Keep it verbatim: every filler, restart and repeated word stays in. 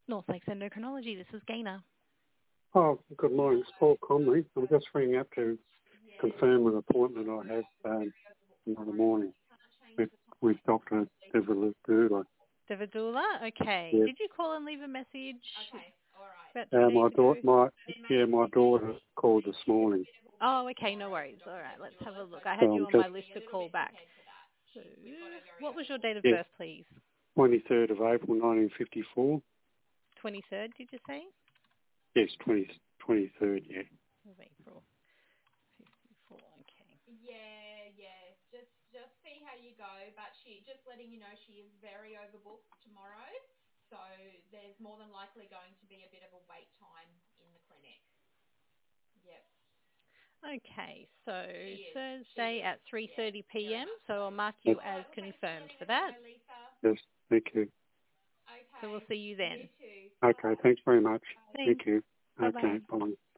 North Lakes Endocrinology. This is Gaynor. Oh, good morning. It's Paul Conley. I'm just ringing up to confirm an appointment I have um, another morning with, with Doctor Devidula. Devidula? Okay. Yeah. Did you call and leave a message about Uh, two my days ago? daughter, my yeah, my daughter called this morning. Oh, okay. No worries. All right. Let's have a look. I So had you I'm on just my list to call back. So, what was your date of yeah, birth, please? twenty-third of April, nineteen fifty-four. twenty-third, did you say? Yes, twenty twenty-third. Yeah. Of April. fifty-four. Okay. Yeah, yeah. Just just see how you go. But she just letting you know she is very overbooked tomorrow. So there's more than likely going to be a bit of a wait time in the clinic. Yep. Okay, so She is. Thursday She is. at three thirty Yeah, p m, very much so I'll so. mark Yes, you All as right. Well, thanks for confirmed letting for us know, that. Lisa. yes, thank you. Okay. So we'll see you then. You too. Okay, Bye. thanks very much. Thanks. Thank you. Bye-bye. Okay, bye.